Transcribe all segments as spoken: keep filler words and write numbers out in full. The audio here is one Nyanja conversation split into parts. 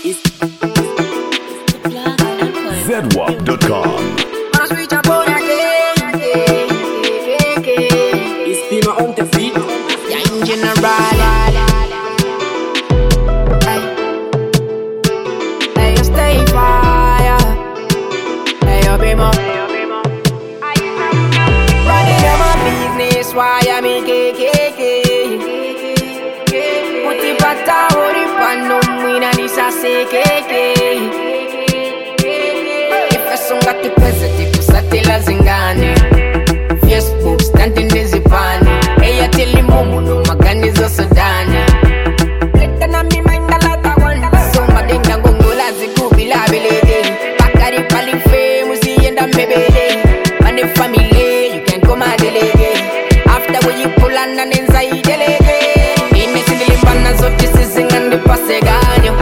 Z W A P dot com. It's Pima on the feet. Yeah, in general. Hey, hey, you stay fire. Hey, you be more. Running on my business, why I make it. Mutipata hori pano mwina nisase keke. Ifesunga tipezeti kusatila zingane. Facebook standing nizipani. Eya tili mumu no maganizo sodani. Leta na mi mainda lata wanda. Soma denga gongola zigubi la belege. Bakari pali fame usiyenda mbebele. Mane family you can come a delege. After when you pull on an inside delege. Zote sizingani paseganyo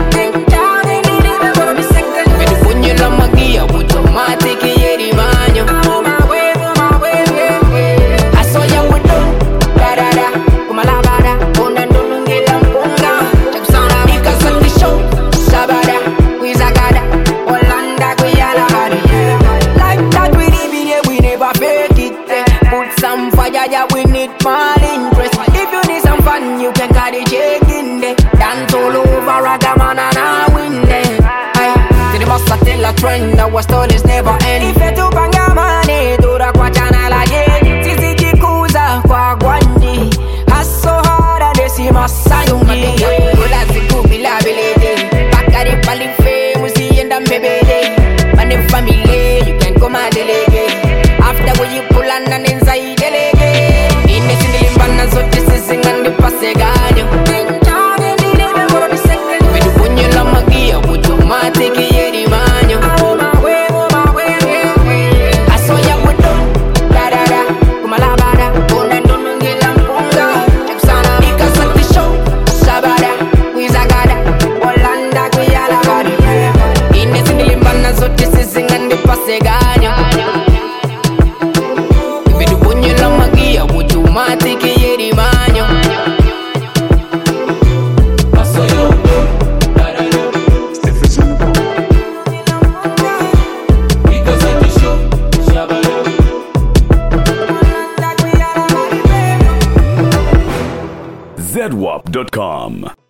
Medipunyo magia automatic yeri manyo Asoya wudo Darada Kumalabada Ona ndunungela mpunga Chakusana Nika sati show Sabada Kwizagada Olanda kuyala hari Like that we live in here we never fake it Put some fire yeah we need more interest If you need some fun you can carry check Dance all over Ragaman and I win them. Aye, to the boss I tell a trend. Our stories never end. If you do banga money, do the quachana la ye. Sisi jikuza kwa gwandi. Hustle hard and they see my sangi. Kula ziku bila belede. Bakari pali fe musi yenda mbebele. Mane family you can come and delege. After when you pull on an inside delege. Ine sindilimbana zote sizingani paseganyo. Automatic yeri manyo Asoya wudo Darada Kumalabada Ona ndunungela mpunga Chakusana Ika sati show Sabada Kwizagada Olanda kuyala bari Ine sindilimbana zote sizingani paseganyo Ibidu bunyo la magia Automatic yeri manyo Z W A P dot com.